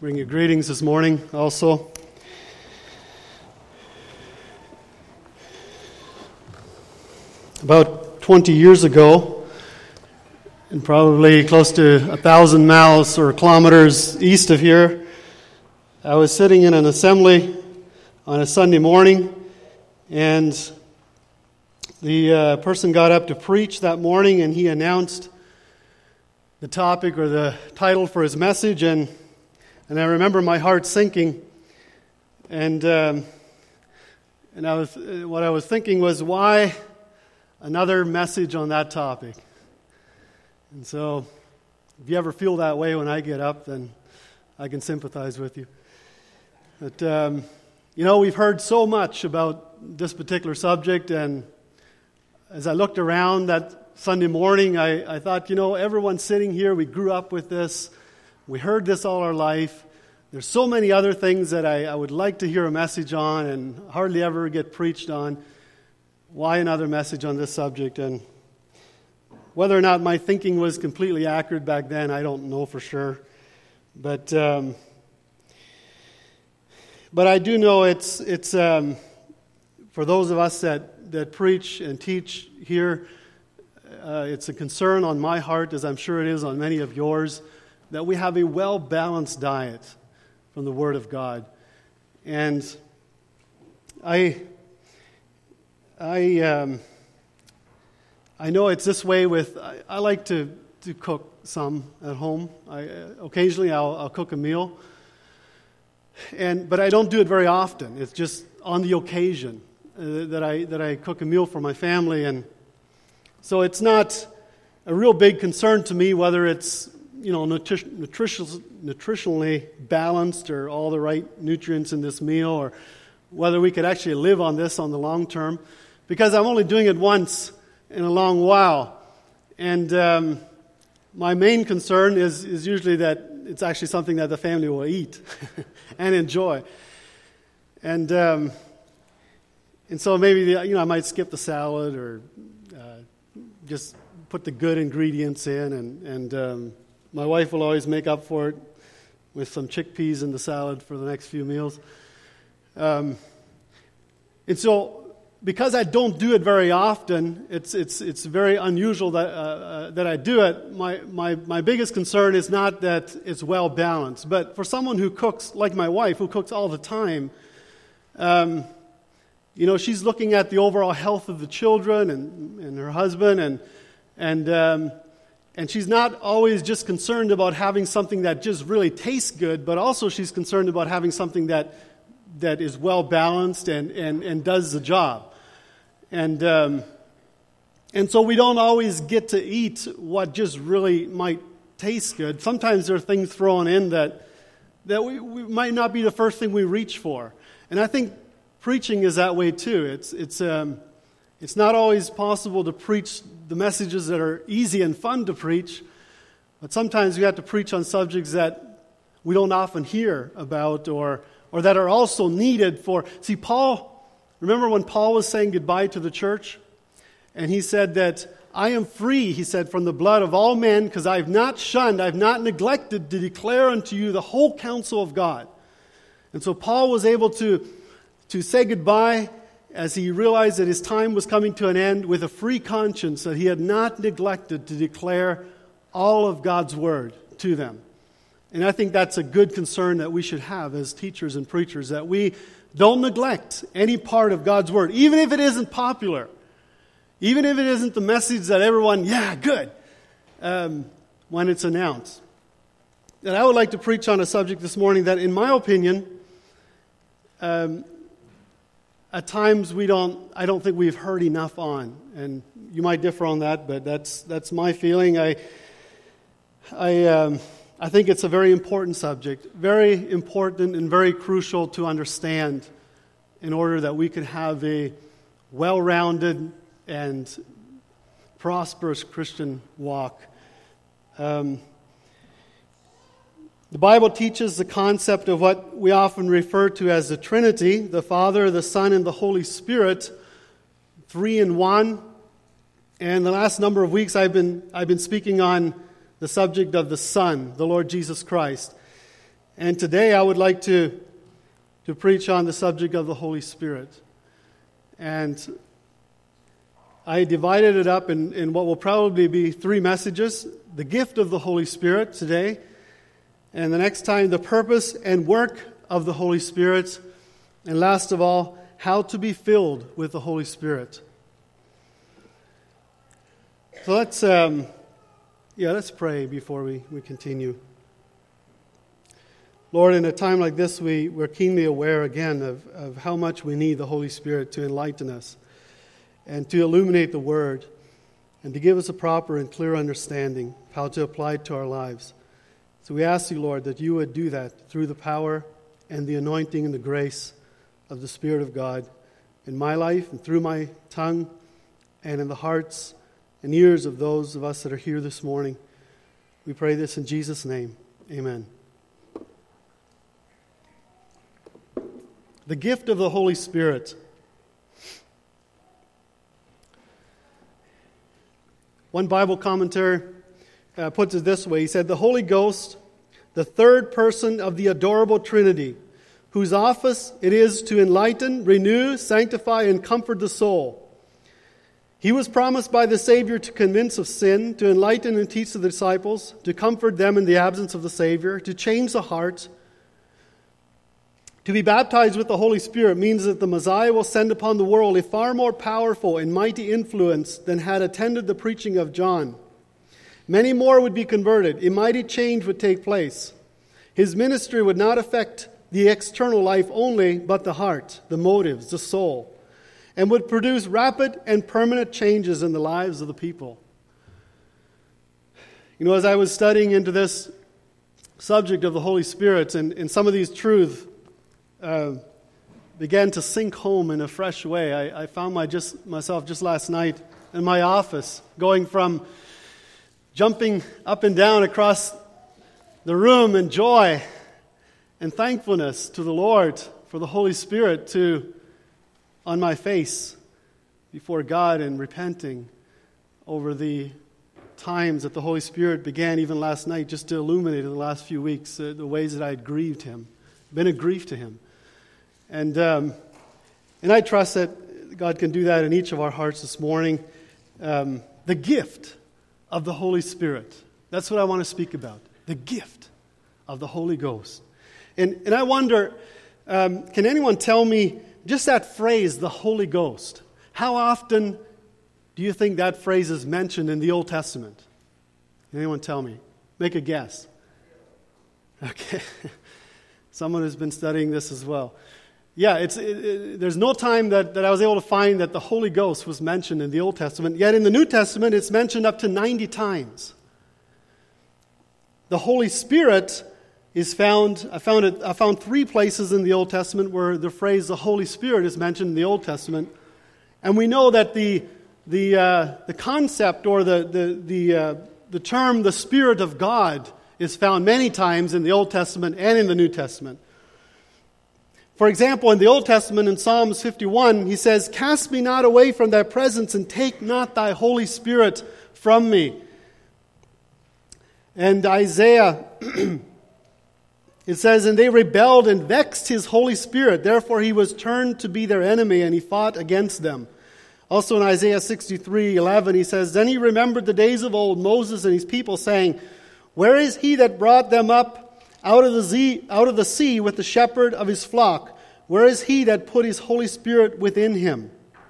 Bring you greetings this morning also. About 20 years ago, and probably close to 1,000 miles or kilometers east of here, I was sitting in an assembly on a Sunday morning, and the person got up to preach that morning, and he announced the topic or the title for his message, and I remember my heart sinking, and what I was thinking was, why another message on that topic? And so, if you ever feel that way when I get up, then I can sympathize with you. But we've heard so much about this particular subject, and as I looked around that Sunday morning, I thought, everyone sitting here, we grew up with this. We heard this all our life. There's so many other things that I would like to hear a message on and hardly ever get preached on. Why another message on this subject? And whether or not my thinking was completely accurate back then, I don't know for sure. But I do know it's for those of us that preach and teach here, it's a concern on my heart, as I'm sure it is on many of yours, that we have a well-balanced diet from the Word of God. And I know it's this way with, I like to cook some at home. Occasionally I'll cook a meal, but I don't do it very often. It's just on the occasion that I cook a meal for my family, and so it's not a real big concern to me whether it's nutritionally balanced or all the right nutrients in this meal, or whether we could actually live on this on the long term, because I'm only doing it once in a long while. And my main concern is usually that it's actually something that the family will eat and enjoy. And so maybe I might skip the salad or just put the good ingredients in, and my wife will always make up for it with some chickpeas in the salad for the next few meals. And so, because I don't do it very often, it's very unusual that I do it. My biggest concern is not that it's well balanced, but for someone who cooks, like my wife, who cooks all the time, she's looking at the overall health of the children and her husband, and she's not always just concerned about having something that just really tastes good, but also she's concerned about having something that is well balanced and does the job. And so we don't always get to eat what just really might taste good. Sometimes there are things thrown in that we might not be the first thing we reach for. And I think preaching is that way too. It's not always possible to preach the messages that are easy and fun to preach, but sometimes we have to preach on subjects that we don't often hear about or that are also needed for... See, remember when Paul was saying goodbye to the church? And he said that, I am free, he said, from the blood of all men, because I have not shunned, I have not neglected to declare unto you the whole counsel of God. And so Paul was able to say goodbye as he realized that his time was coming to an end with a free conscience, that he had not neglected to declare all of God's word to them. And I think that's a good concern that we should have as teachers and preachers, that we don't neglect any part of God's word, even if it isn't popular, even if it isn't the message that everyone, good, when it's announced. And I would like to preach on a subject this morning that, in my opinion, at times I don't think we've heard enough on, and you might differ on that, but that's my feeling. I think it's a very important subject, very important and very crucial to understand in order that we could have a well-rounded and prosperous Christian walk. The Bible teaches the concept of what we often refer to as the Trinity, the Father, the Son, and the Holy Spirit, 3 in 1. And the last number of weeks I've been speaking on the subject of the Son, the Lord Jesus Christ. And today I would like to preach on the subject of the Holy Spirit. And I divided it up in what will probably be 3 messages. The gift of the Holy Spirit today. And the next time, the purpose and work of the Holy Spirit. And last of all, how to be filled with the Holy Spirit. So let's pray before we continue. Lord, in a time like this, we're keenly aware again of how much we need the Holy Spirit to enlighten us and to illuminate the Word and to give us a proper and clear understanding of how to apply it to our lives. So we ask you, Lord, that you would do that through the power and the anointing and the grace of the Spirit of God in my life and through my tongue and in the hearts and ears of those of us that are here this morning. We pray this in Jesus' name. Amen. The gift of the Holy Spirit. One Bible commentator puts it this way. He said, "The Holy Ghost, the third person of the adorable Trinity, whose office it is to enlighten, renew, sanctify, and comfort the soul. He was promised by the Savior to convince of sin, to enlighten and teach the disciples, to comfort them in the absence of the Savior, to change the heart. To be baptized with the Holy Spirit means that the Messiah will send upon the world a far more powerful and mighty influence than had attended the preaching of John. Many more would be converted. A mighty change would take place. His ministry would not affect the external life only, but the heart, the motives, the soul, and would produce rapid and permanent changes in the lives of the people." You know, as I was studying into this subject of the Holy Spirit and some of these truths began to sink home in a fresh way. I found myself just last night in my office, going from jumping up and down across the room in joy and thankfulness to the Lord for the Holy Spirit to on my face before God and repenting over the times that the Holy Spirit began even last night just to illuminate in the last few weeks the ways that I had grieved Him, been a grief to Him. And I trust that God can do that in each of our hearts this morning. The gift of the Holy Spirit. That's what I want to speak about. The gift of the Holy Ghost. And I wonder, can anyone tell me just that phrase, the Holy Ghost? How often do you think that phrase is mentioned in the Old Testament? Can anyone tell me? Make a guess. Okay. Someone who's been studying this as well. Yeah, there's no time that I was able to find that the Holy Ghost was mentioned in the Old Testament. Yet in the New Testament, it's mentioned up to 90 times. The Holy Spirit is found. I found 3 places in the Old Testament where the phrase "the Holy Spirit" is mentioned in the Old Testament, and we know that the concept or the term "the Spirit of God" is found many times in the Old Testament and in the New Testament. For example, in the Old Testament, in Psalms 51, he says, "Cast me not away from thy presence, and take not thy Holy Spirit from me." And Isaiah, it says, "And they rebelled and vexed his Holy Spirit. Therefore he was turned to be their enemy, and he fought against them." Also in Isaiah 63:11, he says, "Then he remembered the days of old, Moses and his people, saying, Where is he that brought them up out of the sea with the shepherd of his flock? Where is he that put his Holy Spirit within him?"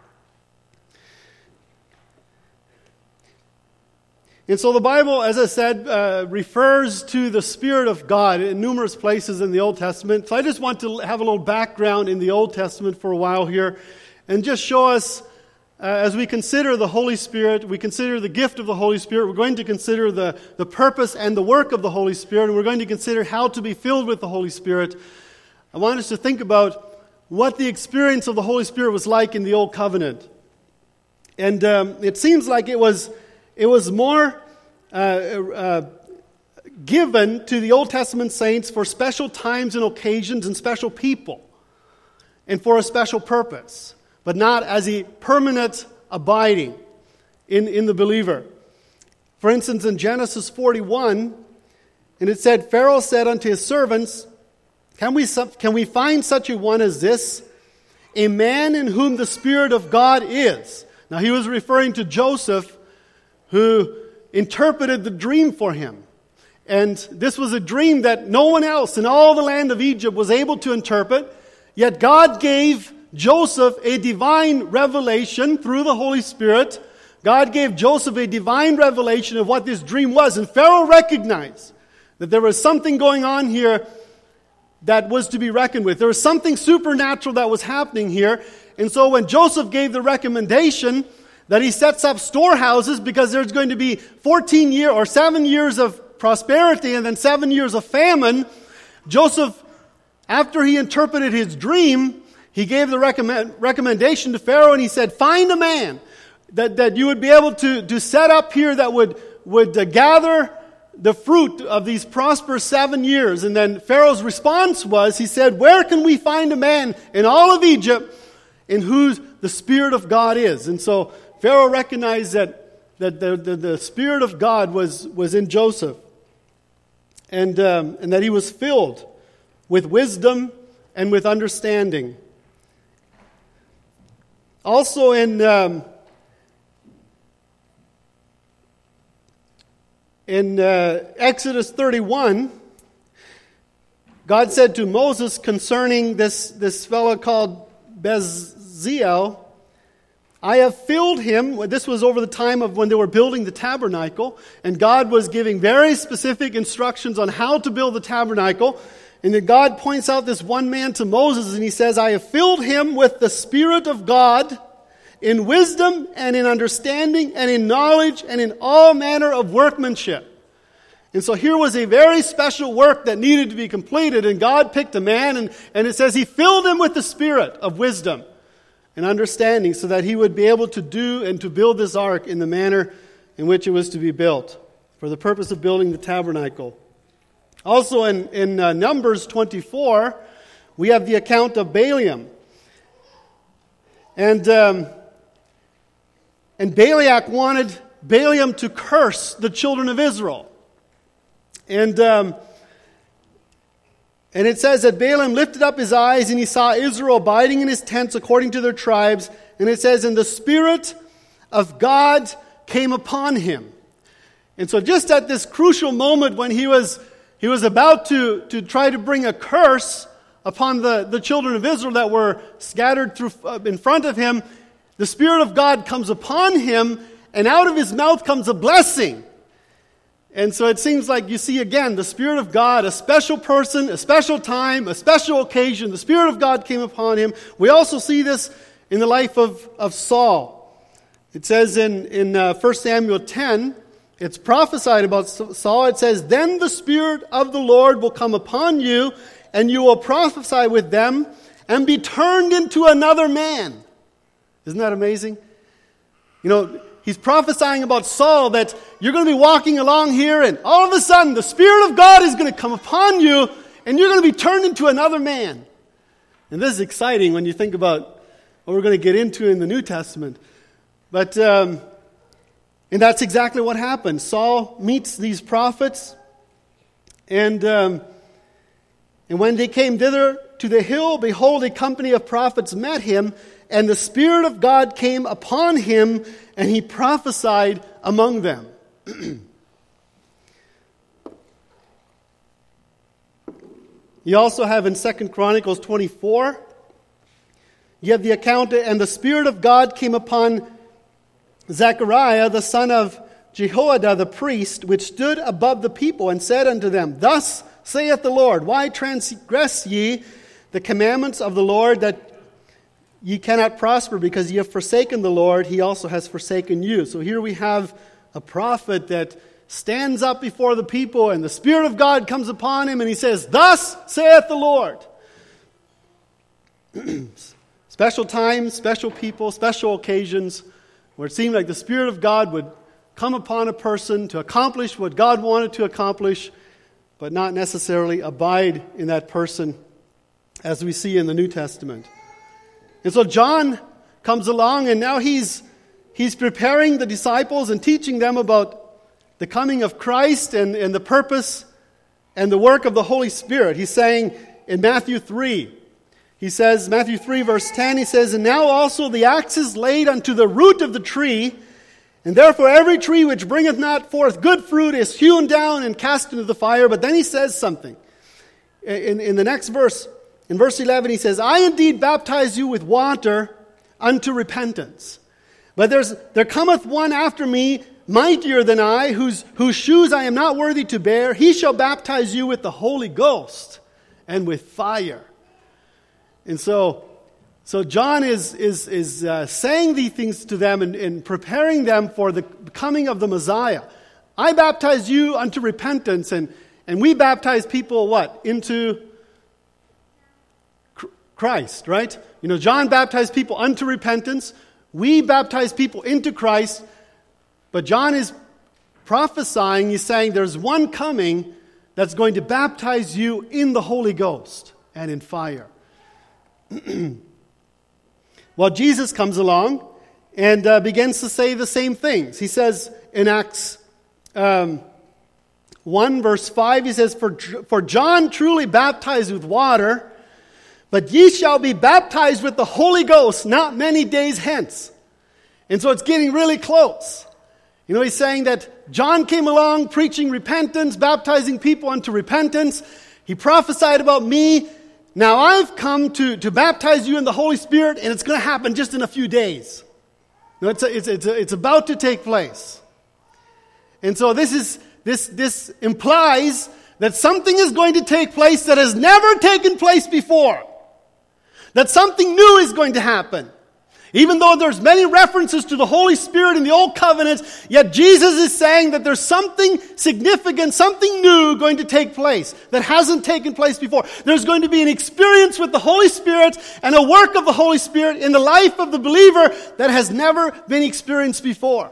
And so the Bible, as I said, refers to the Spirit of God in numerous places in the Old Testament. So I just want to have a little background in the Old Testament for a while here and just show us, as we consider the Holy Spirit, we consider the gift of the Holy Spirit, we're going to consider the purpose and the work of the Holy Spirit, and we're going to consider how to be filled with the Holy Spirit. I want us to think about what the experience of the Holy Spirit was like in the Old Covenant. And it seems like it was more given to the Old Testament saints for special times and occasions and special people and for a special purpose, but not as a permanent abiding in the believer. For instance, in Genesis 41, and it said, "Pharaoh said unto his servants, Can we find such a one as this? A man in whom the Spirit of God is. Now he was referring to Joseph, who interpreted the dream for him. And this was a dream that no one else in all the land of Egypt was able to interpret. Yet God gave Joseph a divine revelation through the Holy Spirit. God gave Joseph a divine revelation of what this dream was. And Pharaoh recognized that there was something going on here that was to be reckoned with. There was something supernatural that was happening here. And so when Joseph gave the recommendation that he sets up storehouses because there's going to be 7 years of prosperity and then 7 years of famine, Joseph, after he interpreted his dream, he gave the recommendation to Pharaoh, and he said, find a man that you would be able to set up here that would gather the fruit of these prosperous 7 years. And then Pharaoh's response was, he said, where can we find a man in all of Egypt in whose the Spirit of God is? And so Pharaoh recognized that the Spirit of God was in Joseph, and that he was filled with wisdom and with understanding. Also in Exodus 31, God said to Moses concerning this fellow called Bezalel, I have filled him. This was over the time of when they were building the tabernacle, and God was giving very specific instructions on how to build the tabernacle. And then God points out this one man to Moses, and he says, I have filled him with the Spirit of God in wisdom and in understanding and in knowledge and in all manner of workmanship. And so here was a very special work that needed to be completed, and God picked a man, and it says he filled him with the Spirit of wisdom and understanding so that he would be able to do and to build this ark in the manner in which it was to be built for the purpose of building the tabernacle. Also in Numbers 24, we have the account of Balaam. And Balak wanted Balaam to curse the children of Israel. And it says that Balaam lifted up his eyes and he saw Israel abiding in his tents according to their tribes. And it says, and the Spirit of God came upon him. And so just at this crucial moment when he was about to try to bring a curse upon the children of Israel that were scattered through in front of him, the Spirit of God comes upon him, and out of his mouth comes a blessing. And so it seems like you see again the Spirit of God, a special person, a special time, a special occasion. The Spirit of God came upon him. We also see this in the life of Saul. It says in 1 Samuel 10, it's prophesied about Saul. It says, then the Spirit of the Lord will come upon you, and you will prophesy with them and be turned into another man. Isn't that amazing? You know, he's prophesying about Saul that you're going to be walking along here and all of a sudden the Spirit of God is going to come upon you and you're going to be turned into another man. And this is exciting when you think about what we're going to get into in the New Testament. But, and that's exactly what happened. Saul meets these prophets, and when they came thither to the hill, behold, a company of prophets met him, and the Spirit of God came upon him, and he prophesied among them. You also have in 2 Chronicles 24, you have the account, and the Spirit of God came upon Zechariah, the son of Jehoiada the priest, which stood above the people, and said unto them, thus saith the Lord, why transgress ye the commandments of the Lord, that ye cannot prosper, because ye have forsaken the Lord, he also has forsaken you. So here we have a prophet that stands up before the people, and the Spirit of God comes upon him, and he says, thus saith the Lord. Special times, special people, special occasions, where it seemed like the Spirit of God would come upon a person to accomplish what God wanted to accomplish, but not necessarily abide in that person, as we see in the New Testament. And so John comes along, and now he's preparing the disciples and teaching them about the coming of Christ and the purpose and the work of the Holy Spirit. He's saying, in Matthew 3. He says, Matthew 3 verse 10, he says, "And now also the axe is laid unto the root of the tree, and therefore every tree which bringeth not forth good fruit is hewn down and cast into the fire." But then he says something. In the next verse, in verse 11, he says, "I indeed baptize you with water unto repentance. But there cometh one after me, mightier than I, whose shoes I am not worthy to bear. He shall baptize you with the Holy Ghost and with fire." And so John is saying these things to them and preparing them for the coming of the Messiah. I baptize you unto repentance, and we baptize people what? Into Christ, right? You know, John baptized people unto repentance. We baptize people into Christ. But John is prophesying, he's saying there's one coming that's going to baptize you in the Holy Ghost and in fire. Well, Jesus comes along and begins to say the same things. He says in Acts 1 verse 5, he says, For John truly baptized with water, but ye shall be baptized with the Holy Ghost not many days hence. And so it's getting really close. You know, he's saying that John came along preaching repentance, baptizing people unto repentance. He prophesied about me. Now I've come to baptize you in the Holy Spirit, and it's going to happen just in a few days. You know, it's about to take place. And so this implies that something is going to take place that has never taken place before. That something new is going to happen. Even though there's many references to the Holy Spirit in the Old Covenant, yet Jesus is saying that there's something significant, something new going to take place that hasn't taken place before. There's going to be an experience with the Holy Spirit and a work of the Holy Spirit in the life of the believer that has never been experienced before.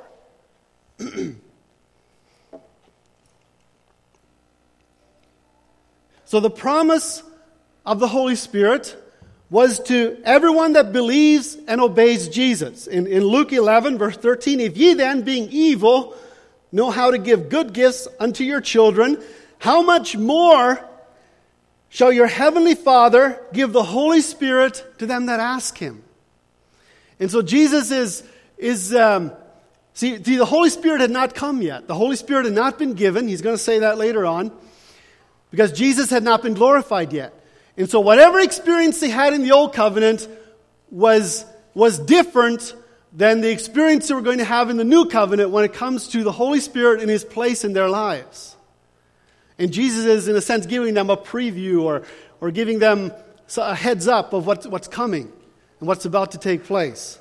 So the promise of the Holy Spirit was to everyone that believes and obeys Jesus. In Luke 11, verse 13, "If ye then, being evil, know how to give good gifts unto your children, how much more shall your heavenly Father give the Holy Spirit to them that ask Him?" And so Jesus is the Holy Spirit had not come yet. The Holy Spirit had not been given. He's going to say that later on. Because Jesus had not been glorified yet. And so whatever experience they had in the Old Covenant was different than the experience they were going to have in the New Covenant when it comes to the Holy Spirit and His place in their lives. And Jesus is, in a sense, giving them a preview or giving them a heads up of what's coming and what's about to take place.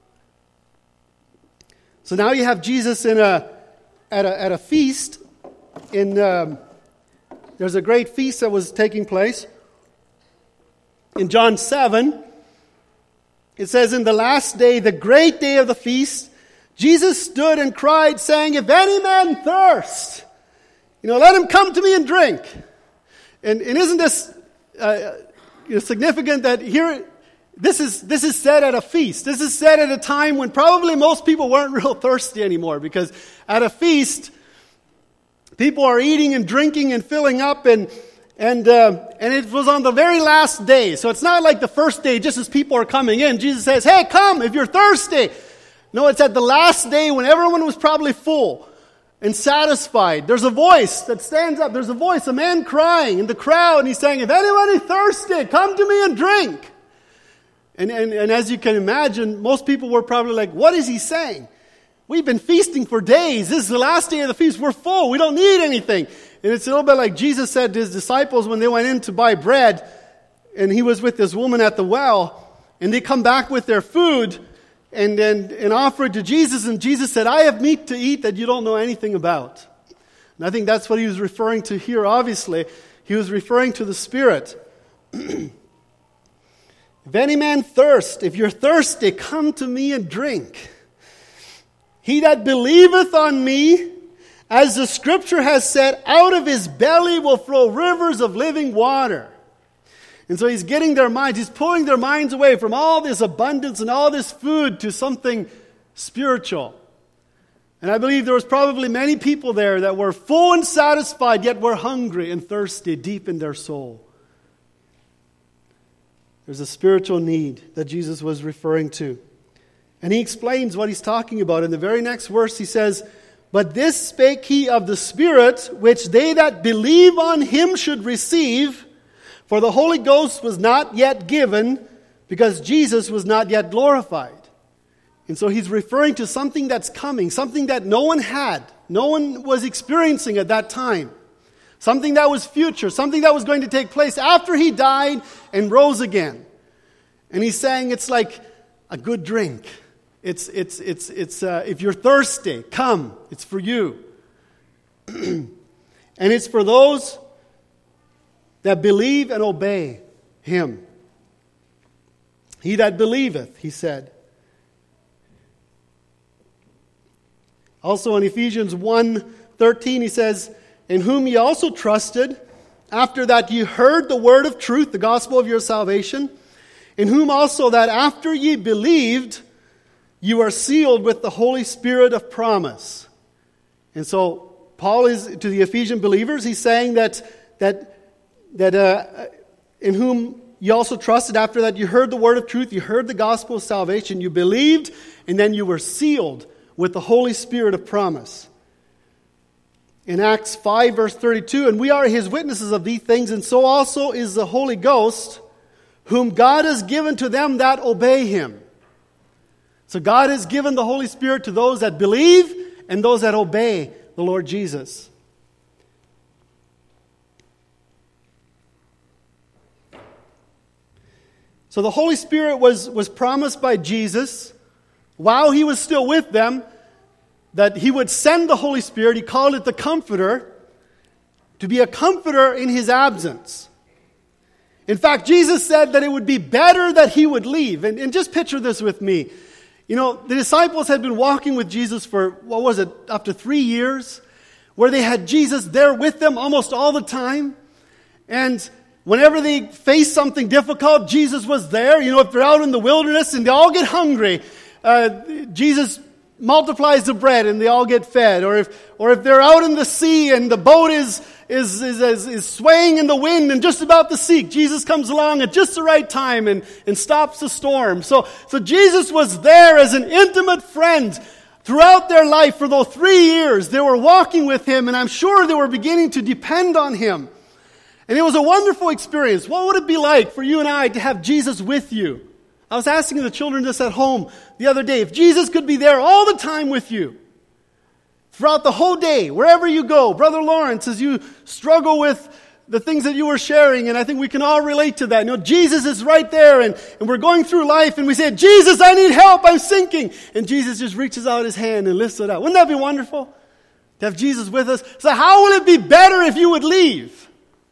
So now you have Jesus at a feast. There's a great feast that was taking place. In John 7, it says, "In the last day, the great day of the feast, Jesus stood and cried, saying, If any man thirst, let him come to me and drink." And isn't this significant that here, this is said at a feast. This is said at a time when probably most people weren't real thirsty anymore, because at a feast, people are eating and drinking and filling up, and it was on the very last day. So it's not like the first day, just as people are coming in. Jesus says, "Hey, come if you're thirsty." No, it's at the last day when everyone was probably full and satisfied. There's a voice that stands up. There's a voice, a man crying in the crowd, and he's saying, "If anyone is thirsty, come to me and drink." And as you can imagine, most people were probably like, "What is he saying? We've been feasting for days. This is the last day of the feast. We're full. We don't need anything." And it's a little bit like Jesus said to His disciples when they went in to buy bread, and He was with this woman at the well, and they come back with their food and offer it to Jesus, and Jesus said, "I have meat to eat that you don't know anything about." And I think that's what He was referring to here, obviously. He was referring to the Spirit. "If any man thirst, if you're thirsty, come to me and drink. He that believeth on me, as the Scripture has said, out of his belly will flow rivers of living water." And so He's getting their minds, He's pulling their minds away from all this abundance and all this food to something spiritual. And I believe there was probably many people there that were full and satisfied, yet were hungry and thirsty deep in their soul. There's a spiritual need that Jesus was referring to. And he explains what he's talking about. In the very next verse he says, "But this spake he of the Spirit, which they that believe on him should receive, for the Holy Ghost was not yet given, because Jesus was not yet glorified." And so he's referring to something that's coming, something that no one had, no one was experiencing at that time. Something that was future, something that was going to take place after he died and rose again. And he's saying it's like a good drink. It's if you're thirsty, come. It's for you. And it's for those that believe and obey him. He that believeth, he said. Also in Ephesians 1:13 he says, "In whom ye also trusted, after that ye heard the word of truth, the gospel of your salvation, in whom also that after ye believed, you are sealed with the Holy Spirit of promise." And so Paul is to the Ephesian believers, he's saying that in whom you also trusted, after that you heard the word of truth, you heard the gospel of salvation, you believed, and then you were sealed with the Holy Spirit of promise. In Acts 5 verse 32, "And we are his witnesses of these things, and so also is the Holy Ghost, whom God has given to them that obey him." So God has given the Holy Spirit to those that believe and those that obey the Lord Jesus. So the Holy Spirit was promised by Jesus while he was still with them, that he would send the Holy Spirit. He called it the Comforter, to be a comforter in his absence. In fact, Jesus said that it would be better that he would leave. And just picture this with me. You know, the disciples had been walking with Jesus for, up to 3 years, where they had Jesus there with them almost all the time. And whenever they faced something difficult, Jesus was there. You know, if they're out in the wilderness and they all get hungry, Jesus multiplies the bread and they all get fed. Or if they're out in the sea and the boat is swaying in the wind and just about to sink, Jesus comes along at just the right time and stops the storm. So Jesus was there as an intimate friend throughout their life. For those 3 years they were walking with him, and I'm sure they were beginning to depend on him. And it was a wonderful experience. What would it be like for you and I to have Jesus with you? I was asking the children this at home the other day, if Jesus could be there all the time with you, throughout the whole day, wherever you go. Brother Lawrence, as you struggle with the things that you were sharing, and I think we can all relate to that. You know, Jesus is right there, and we're going through life, and we say, "Jesus, I need help, I'm sinking." And Jesus just reaches out his hand and lifts it up. Wouldn't that be wonderful? To have Jesus with us. So how will it be better if you would leave?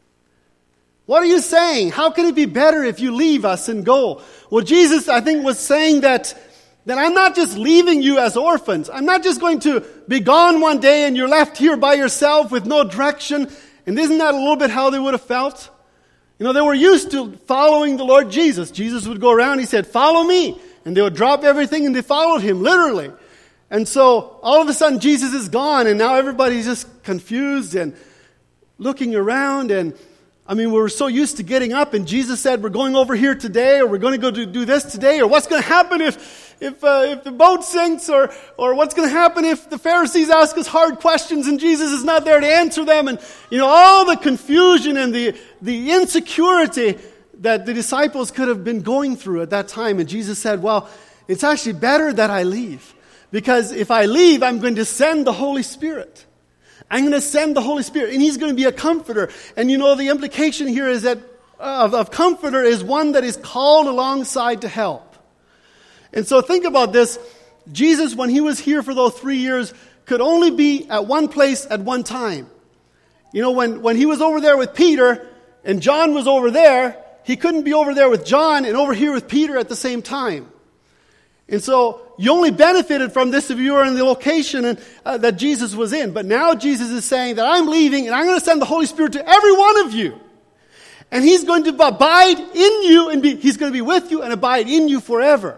What are you saying? How can it be better if you leave us and go? Well, Jesus, I think, was saying that I'm not just leaving you as orphans. I'm not just going to be gone one day and you're left here by yourself with no direction. And isn't that a little bit how they would have felt? You know, they were used to following the Lord Jesus. Jesus would go around, he said, "Follow me." And they would drop everything and they followed him, literally. And so all of a sudden Jesus is gone, and now everybody's just confused and looking around. And I mean, we were so used to getting up, and Jesus said, "We're going over here today," or "We're going to go do this today," or "What's going to happen if the boat sinks," or "What's going to happen if the Pharisees ask us hard questions and Jesus is not there to answer them?" And you know, all the confusion and the insecurity that the disciples could have been going through at that time. And Jesus said, "Well, it's actually better that I leave, because if I leave, I'm going to send the Holy Spirit. I'm going to send the Holy Spirit, and he's going to be a comforter." And you know, the implication here is that of comforter is one that is called alongside to help. And so think about this. Jesus, when he was here for those 3 years, could only be at one place at one time. You know, when he was over there with Peter and John was over there, he couldn't be over there with John and over here with Peter at the same time. And so you only benefited from this if you were in the location that Jesus was in. But now Jesus is saying that I'm leaving and I'm going to send the Holy Spirit to every one of you. And he's going to abide in you, and he's going to be with you and abide in you forever.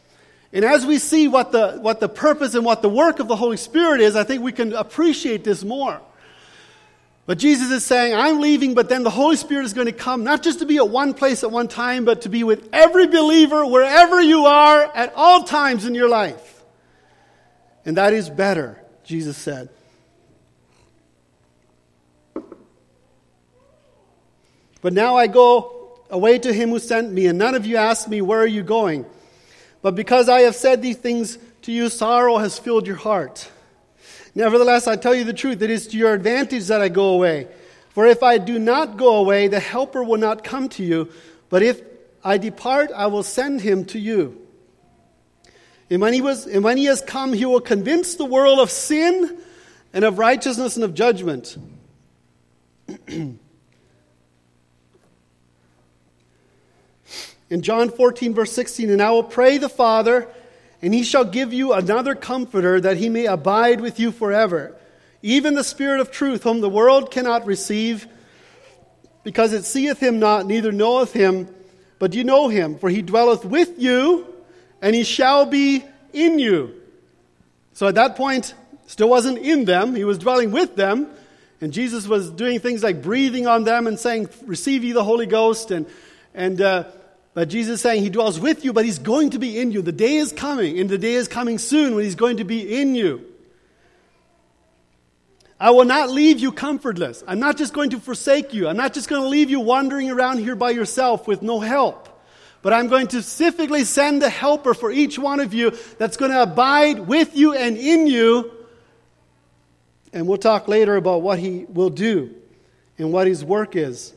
And as we see what the purpose and what the work of the Holy Spirit is, I think we can appreciate this more. But Jesus is saying, I'm leaving, but then the Holy Spirit is going to come, not just to be at one place at one time, but to be with every believer, wherever you are, at all times in your life. And that is better, Jesus said. But now I go away to him who sent me, and none of you ask me, where are you going? But because I have said these things to you, sorrow has filled your heart. Nevertheless, I tell you the truth, it is to your advantage that I go away. For if I do not go away, the Helper will not come to you. But if I depart, I will send him to you. And when he has come, he will convince the world of sin and of righteousness and of judgment. In John 14, verse 16, and I will pray the Father, and he shall give you another comforter, that he may abide with you forever. Even the Spirit of truth, whom the world cannot receive, because it seeth him not, neither knoweth him, but you know him, for he dwelleth with you, and he shall be in you. So at that point, still wasn't in them, he was dwelling with them, and Jesus was doing things like breathing on them and saying, receive ye the Holy Ghost, but Jesus is saying he dwells with you, but he's going to be in you. The day is coming, and the day is coming soon when he's going to be in you. I will not leave you comfortless. I'm not just going to forsake you. I'm not just going to leave you wandering around here by yourself with no help. But I'm going to specifically send a helper for each one of you that's going to abide with you and in you. And we'll talk later about what he will do and what his work is.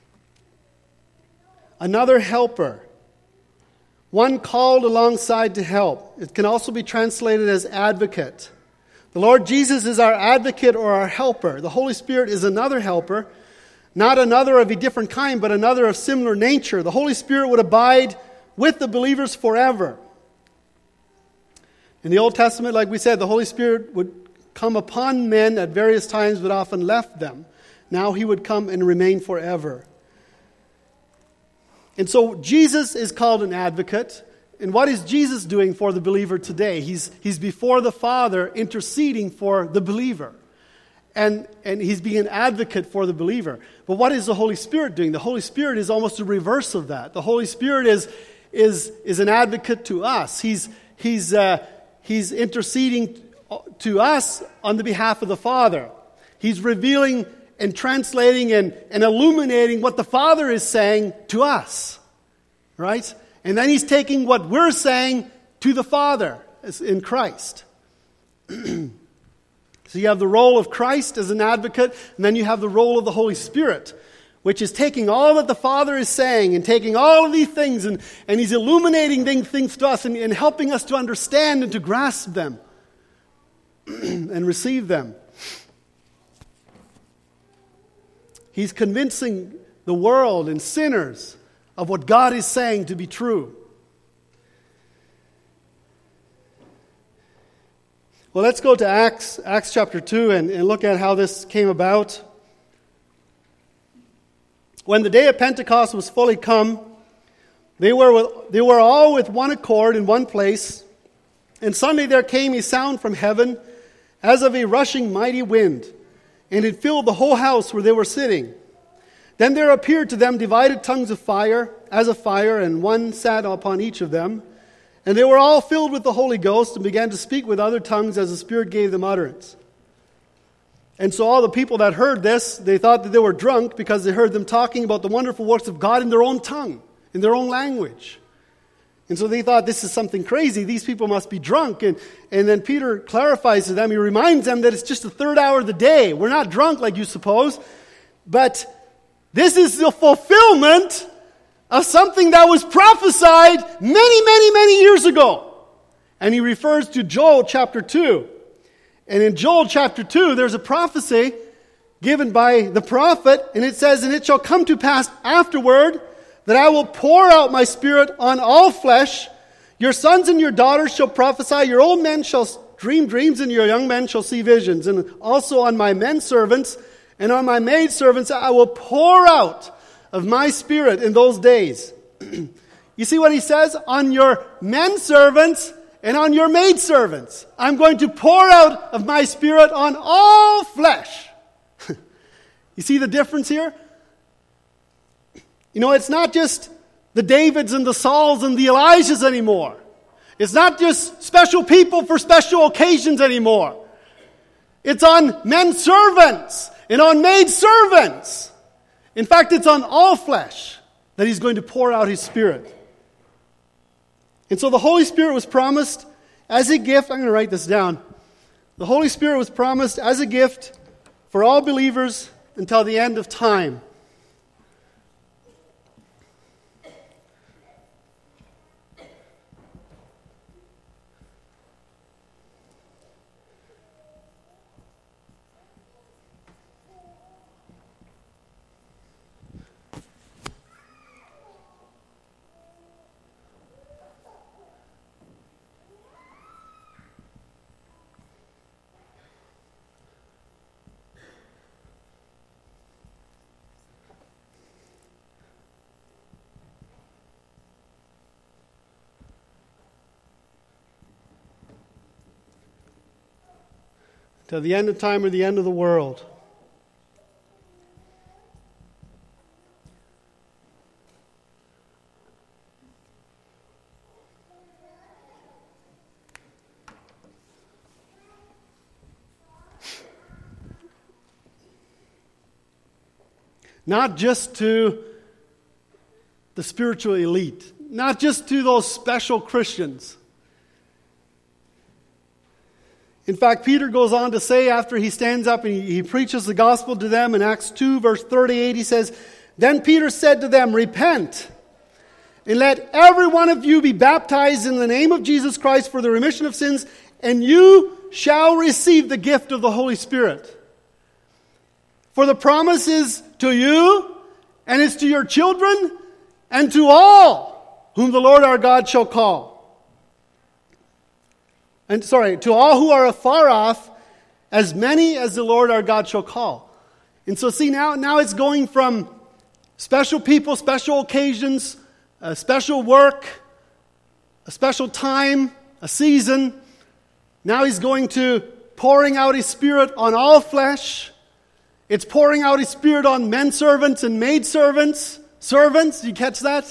Another helper, one called alongside to help. It can also be translated as advocate. The Lord Jesus is our advocate or our helper. The Holy Spirit is another helper, not another of a different kind, but another of similar nature. The Holy Spirit would abide with the believers forever. In the Old Testament, like we said, the Holy Spirit would come upon men at various times, but often left them. Now he would come and remain forever. And so Jesus is called an advocate. And what is Jesus doing for the believer today? He's before the Father interceding for the believer. And he's being an advocate for the believer. But what is the Holy Spirit doing? The Holy Spirit is almost the reverse of that. The Holy Spirit is an advocate to us. He's interceding to us on the behalf of the Father. He's revealing and translating and illuminating what the Father is saying to us. Right? And then he's taking what we're saying to the Father in Christ. So you have the role of Christ as an advocate, and then you have the role of the Holy Spirit, which is taking all that the Father is saying and taking all of these things, and he's illuminating things to us and helping us to understand and to grasp them and receive them. He's convincing the world and sinners of what God is saying to be true. Well, let's go to Acts chapter 2 and look at how this came about. When the day of Pentecost was fully come, they were all with one accord in one place. And suddenly there came a sound from heaven as of a rushing mighty wind, and it filled the whole house where they were sitting. Then there appeared to them divided tongues of fire, as of fire, and one sat upon each of them. And they were all filled with the Holy Ghost and began to speak with other tongues as the Spirit gave them utterance. And so all the people that heard this, they thought that they were drunk because they heard them talking about the wonderful works of God in their own tongue, in their own language. And so they thought, this is something crazy. These people must be drunk. And then Peter clarifies to them. He reminds them that it's just the third hour of the day. We're not drunk like you suppose. But this is the fulfillment of something that was prophesied many, many, many years ago. And he refers to Joel chapter 2. And in Joel chapter 2, there's a prophecy given by the prophet. And it says, and it shall come to pass afterward that I will pour out my Spirit on all flesh. Your sons and your daughters shall prophesy. Your old men shall dream dreams, and your young men shall see visions. And also on my men servants and on my maid servants I will pour out of my Spirit in those days. You see what he says? On your men servants and on your maid servants, I'm going to pour out of my Spirit on all flesh. You see the difference here? You know, it's not just the Davids and the Sauls and the Elijahs anymore. It's not just special people for special occasions anymore. It's on men servants and on maid servants. In fact, it's on all flesh that He's going to pour out His Spirit. And so the Holy Spirit was promised as a gift. I'm going to write this down. The Holy Spirit was promised as a gift for all believers until the end of time. Till the end of time or the end of the world. Not just to the spiritual elite, not just to those special Christians. In fact, Peter goes on to say after he stands up and he preaches the gospel to them in Acts 2 verse 38, he says, "Then Peter said to them, 'Repent, and let every one of you be baptized in the name of Jesus Christ for the remission of sins, and you shall receive the gift of the Holy Spirit. For the promise is to you, and it's to your children, and to all whom the Lord our God shall call.'" And to all who are afar off, as many as the Lord our God shall call. And so see, now it's going from special people, special occasions, a special work, a special time, a season. Now He's going to pouring out His Spirit on all flesh. It's pouring out His Spirit on men servants and maid servants. Servants, you catch that?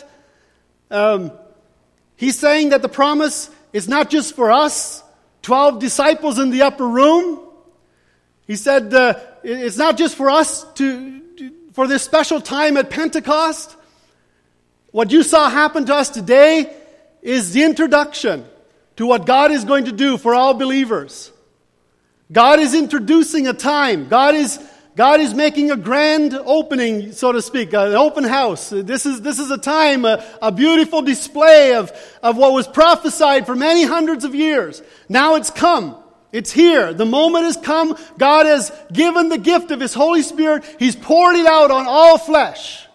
He's saying that the promise is not just for us, 12 disciples in the upper room. He said it's not just for us for this special time at Pentecost. What you saw happen to us today is the introduction to what God is going to do for all believers. God is introducing a time. God is making a grand opening, so to speak, an open house. This is a time, a beautiful display of what was prophesied for many hundreds of years. Now it's come. It's here. The moment has come. God has given the gift of His Holy Spirit. He's poured it out on all flesh.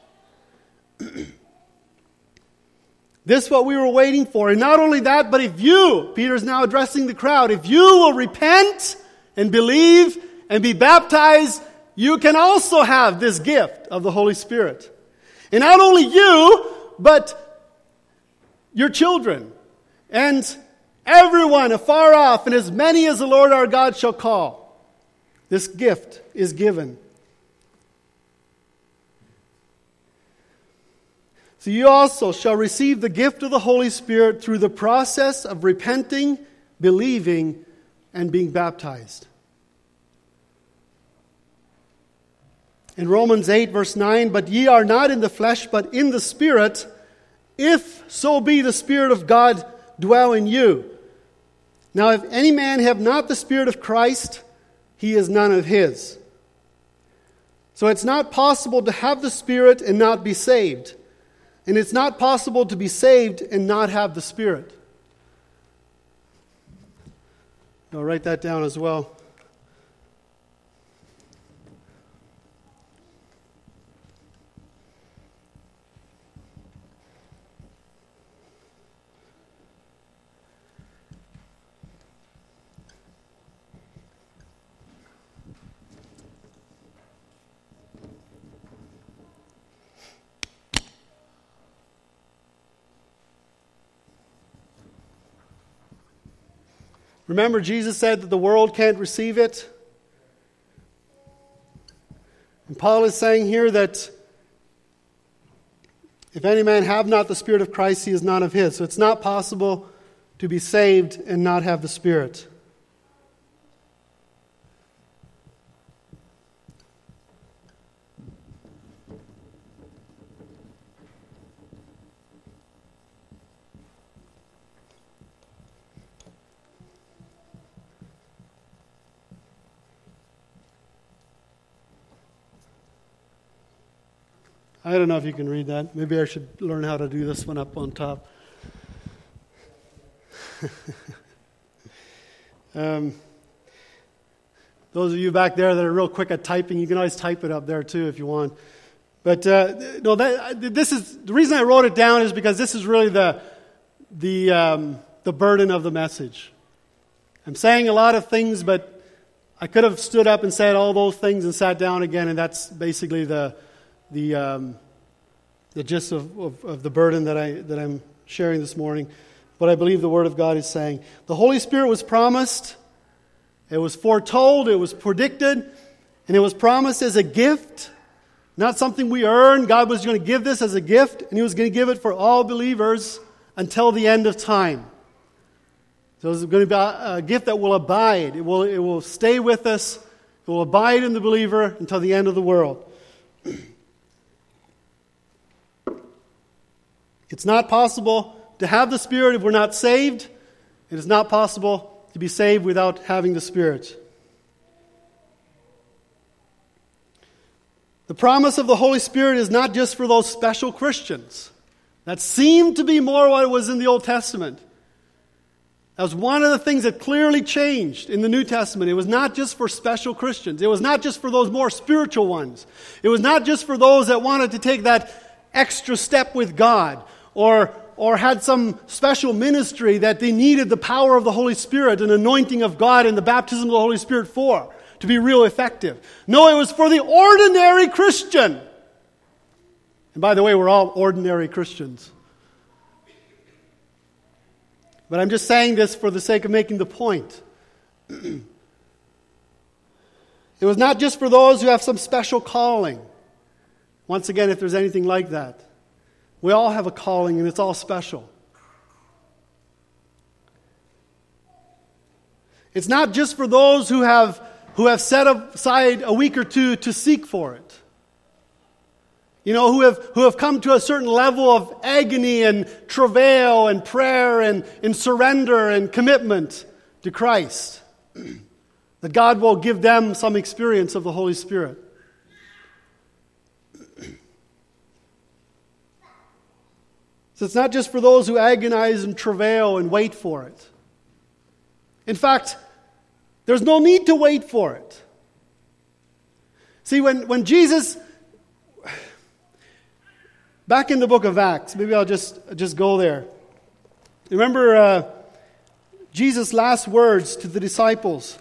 This is what we were waiting for. And not only that, but if you, Peter's now addressing the crowd, if you will repent and believe and be baptized, you can also have this gift of the Holy Spirit. And not only you, but your children and everyone afar off, and as many as the Lord our God shall call. This gift is given. So you also shall receive the gift of the Holy Spirit through the process of repenting, believing, and being baptized. In Romans 8, verse 9, "But ye are not in the flesh, but in the Spirit, if so be the Spirit of God dwell in you. Now if any man have not the Spirit of Christ, he is none of His." So it's not possible to have the Spirit and not be saved. And it's not possible to be saved and not have the Spirit. I'll write that down as well. Remember, Jesus said that the world can't receive it. And Paul is saying here that if any man have not the Spirit of Christ, he is not of his. So it's not possible to be saved and not have the Spirit. I don't know if you can read that. Maybe I should learn how to do this one up on top. Those of you back there that are real quick at typing, you can always type it up there too if you want. But no, this is the reason I wrote it down is because this is really the burden of the message. I'm saying a lot of things, but I could have stood up and said all those things and sat down again, and that's basically the gist of the burden that I'm sharing this morning. What I believe the Word of God is saying. The Holy Spirit was promised, it was foretold, it was predicted, and it was promised as a gift, not something we earn. God was going to give this as a gift, and He was going to give it for all believers until the end of time. So it's going to be a gift that will abide. It will stay with us. It will abide in the believer until the end of the world. It's not possible to have the Spirit if we're not saved. It is not possible to be saved without having the Spirit. The promise of the Holy Spirit is not just for those special Christians. That seemed to be more what it was in the Old Testament. That was one of the things that clearly changed in the New Testament. It was not just for special Christians. It was not just for those more spiritual ones. It was not just for those that wanted to take that extra step with God or had some special ministry that they needed the power of the Holy Spirit and anointing of God and the baptism of the Holy Spirit for to be real effective. No, it was for the ordinary Christian. And by the way, we're all ordinary Christians. But I'm just saying this for the sake of making the point. It was not just for those who have some special calling. Once again, if there's anything like that. We all have a calling and it's all special. It's not just for those who have set aside a week or two to seek for it. You know, who have come to a certain level of agony and travail and prayer and surrender and commitment to Christ. That God will give them some experience of the Holy Spirit. So it's not just for those who agonize and travail and wait for it. In fact, there's no need to wait for it. See, when Jesus, back in the book of Acts, maybe I'll just go there. Remember Jesus' last words to the disciples.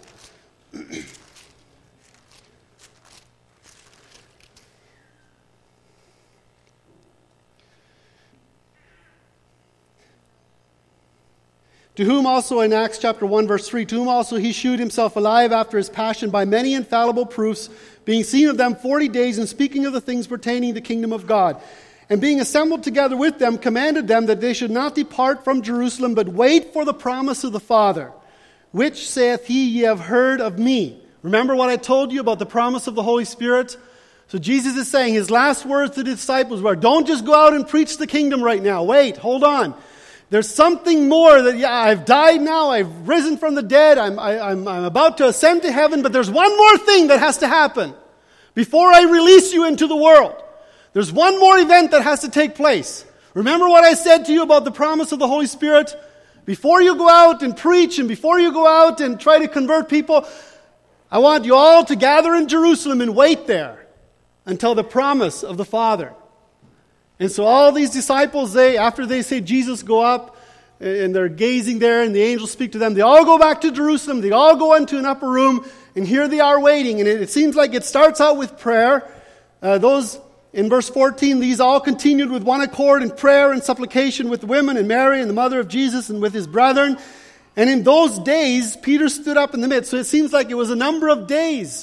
To whom also in Acts chapter 1 verse 3, to whom also he shewed himself alive after his passion by many infallible proofs, being seen of them 40 days and speaking of the things pertaining to the kingdom of God. And being assembled together with them, commanded them that they should not depart from Jerusalem, but wait for the promise of the Father, which saith he, ye have heard of me. Remember what I told you about the promise of the Holy Spirit? So Jesus is saying his last words to the disciples were, don't just go out and preach the kingdom right now. Wait, hold on. There's something more that, I've died now, I've risen from the dead, I'm about to ascend to heaven, but there's one more thing that has to happen before I release you into the world. There's one more event that has to take place. Remember what I said to you about the promise of the Holy Spirit? Before you go out and preach and before you go out and try to convert people, I want you all to gather in Jerusalem and wait there until the promise of the Father. And so all these disciples, after they say Jesus go up, and they're gazing there, and the angels speak to them, they all go back to Jerusalem, they all go into an upper room, and here they are waiting. And it seems like it starts out with prayer. In verse 14, these all continued with one accord in prayer and supplication with the women and Mary and the mother of Jesus and with his brethren. And in those days, Peter stood up in the midst. So it seems like it was a number of days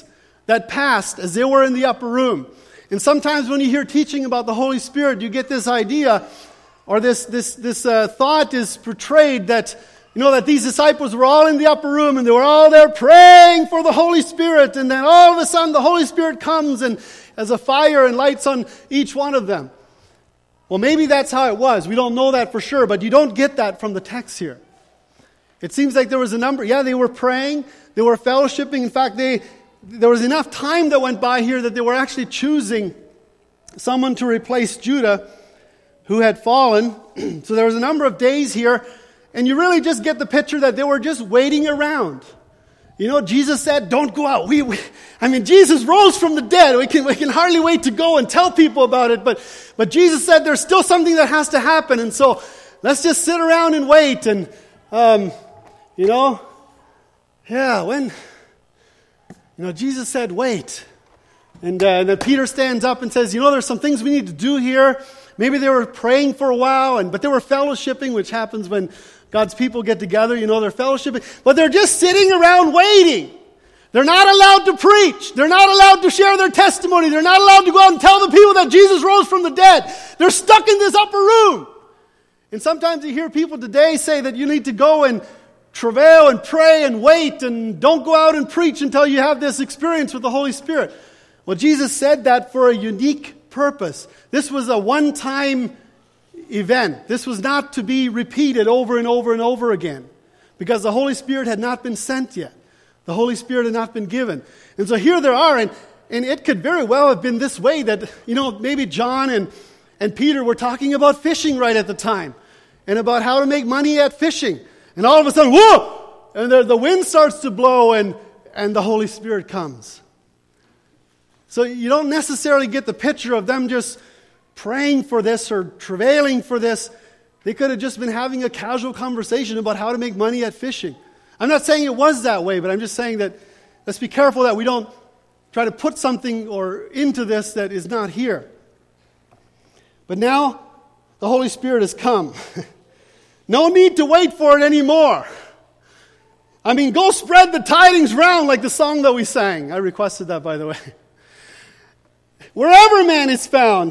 that passed as they were in the upper room. And sometimes when you hear teaching about the Holy Spirit, you get this idea, or this thought is portrayed that, that these disciples were all in the upper room and they were all there praying for the Holy Spirit, and then all of a sudden the Holy Spirit comes and as a fire and lights on each one of them. Well, maybe that's how it was. We don't know that for sure, but you don't get that from the text here. It seems like there was a number. Yeah, they were praying, they were fellowshipping. In fact, there was enough time that went by here that they were actually choosing someone to replace Judah who had fallen. So there was a number of days here, and you really just get the picture that they were just waiting around. Jesus said, don't go out. Jesus rose from the dead. We can hardly wait to go and tell people about it. But Jesus said there's still something that has to happen. And so let's just sit around and wait. And, Jesus said, wait. And then Peter stands up and says, there's some things we need to do here. Maybe they were praying for a while, but they were fellowshipping, which happens when God's people get together. They're fellowshipping. But they're just sitting around waiting. They're not allowed to preach. They're not allowed to share their testimony. They're not allowed to go out and tell the people that Jesus rose from the dead. They're stuck in this upper room. And sometimes you hear people today say that you need to go and travail and pray and wait and don't go out and preach until you have this experience with the Holy Spirit. Well, Jesus said that for a unique purpose. This was a one-time event. This was not to be repeated over and over and over again, because the Holy Spirit had not been sent yet. The Holy Spirit had not been given. And so here they are, and it could very well have been this way that, maybe John and Peter were talking about fishing right at the time, and about how to make money at fishing. And all of a sudden, whoa! And the wind starts to blow, and the Holy Spirit comes. So you don't necessarily get the picture of them just praying for this or travailing for this. They could have just been having a casual conversation about how to make money at fishing. I'm not saying it was that way, but I'm just saying that let's be careful that we don't try to put something into this that is not here. But now the Holy Spirit has come. No need to wait for it anymore. Go spread the tidings round like the song that we sang. I requested that, by the way. Wherever man is found,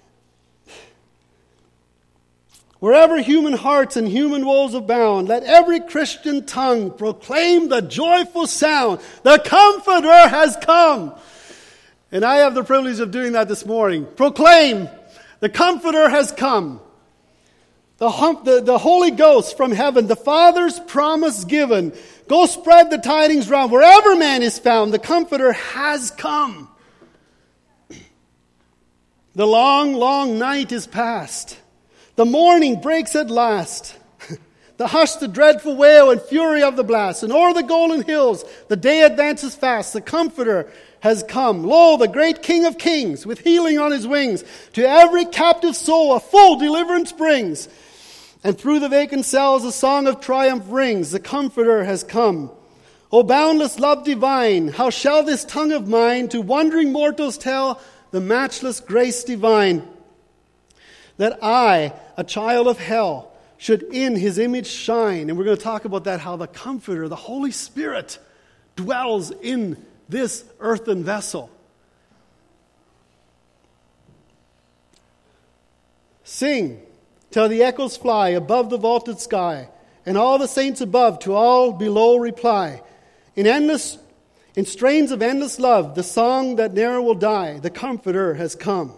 wherever human hearts and human woes abound, let every Christian tongue proclaim the joyful sound. The Comforter has come. And I have the privilege of doing that this morning. Proclaim, the Comforter has come. The Holy Ghost from heaven, the Father's promise given. Go spread the tidings round. Wherever man is found, the Comforter has come. The long, long night is past. The morning breaks at last. The hush, the dreadful wail and fury of the blast. And o'er the golden hills the day advances fast. The Comforter has come. Lo, the great King of Kings, with healing on his wings, to every captive soul a full deliverance brings. And through the vacant cells a song of triumph rings. The Comforter has come. O boundless love divine, how shall this tongue of mine to wondering mortals tell the matchless grace divine, that I, a child of hell, should in his image shine. And we're going to talk about that, how the Comforter, the Holy Spirit, dwells in this earthen vessel. Sing till the echoes fly above the vaulted sky, and all the saints above to all below reply. In strains of endless love, the song that ne'er will die, the Comforter has come.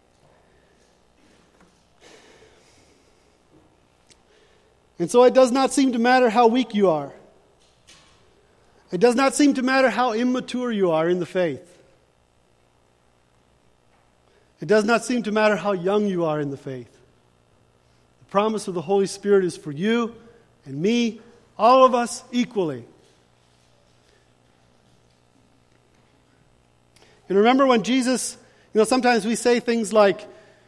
And so it does not seem to matter how weak you are. It does not seem to matter how immature you are in the faith. It does not seem to matter how young you are in the faith. The promise of the Holy Spirit is for you and me, all of us equally. And remember when Jesus, sometimes we say things like,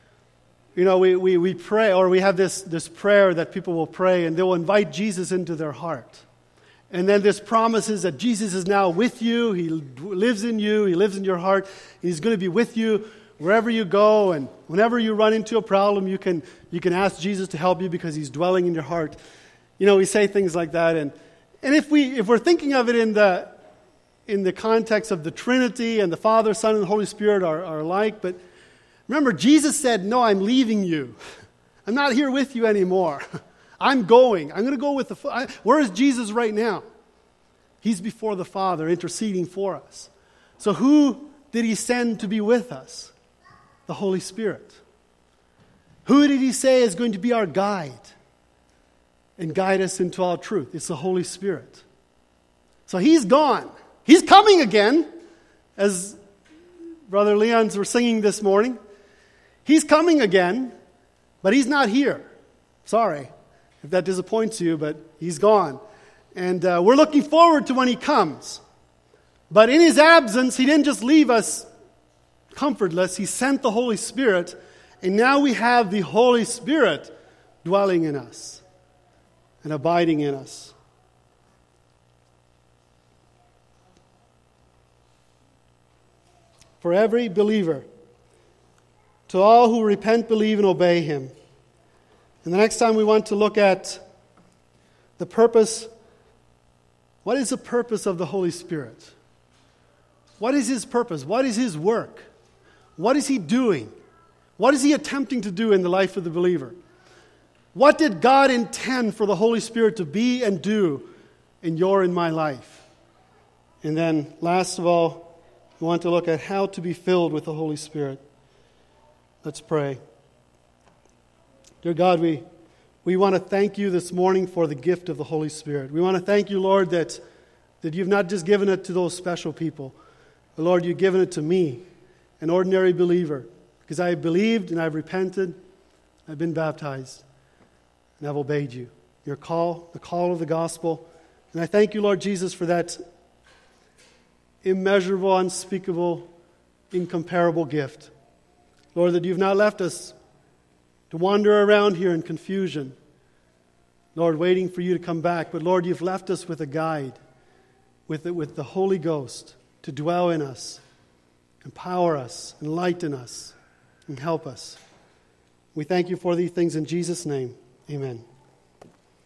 we pray, or we have this prayer that people will pray, and they will invite Jesus into their heart. And then this promise is that Jesus is now with you. He lives in you. He lives in your heart. He's going to be with you wherever you go. And whenever you run into a problem, you can ask Jesus to help you because he's dwelling in your heart. We say things like that. And if we're thinking of it in in the context of the Trinity and the Father, Son, and the Holy Spirit are alike. But remember, Jesus said, no, I'm leaving you. I'm not here with you anymore. I'm going. I'm going to go with the Father. Where is Jesus right now? He's before the Father, interceding for us. So who did he send to be with us? The Holy Spirit. Who did he say is going to be our guide and guide us into all truth? It's the Holy Spirit. So he's gone. He's coming again, as Brother Leon's were singing this morning. He's coming again, but he's not here. Sorry if that disappoints you, but he's gone. And we're looking forward to when he comes. But in his absence, he didn't just leave us comfortless. He sent the Holy Spirit, and now we have the Holy Spirit dwelling in us and abiding in us. For every believer, to all who repent, believe, and obey him. And the next time we want to look at the purpose. What is the purpose of the Holy Spirit? What is his purpose? What is his work? What is he doing? What is he attempting to do in the life of the believer? What did God intend for the Holy Spirit to be and do in your and my life? And then, last of all, we want to look at how to be filled with the Holy Spirit. Let's pray. Dear God, we want to thank you this morning for the gift of the Holy Spirit. We want to thank you, Lord, that you've not just given it to those special people, but Lord, you've given it to me, an ordinary believer, because I have believed and I've repented, I've been baptized, and I've obeyed you. Your call, the call of the gospel. And I thank you, Lord Jesus, for that immeasurable, unspeakable, incomparable gift. Lord, that you've not left us to wander around here in confusion, Lord, waiting for you to come back. But Lord, you've left us with a guide, with the Holy Ghost to dwell in us, empower us, enlighten us, and help us. We thank you for these things in Jesus' name. Amen.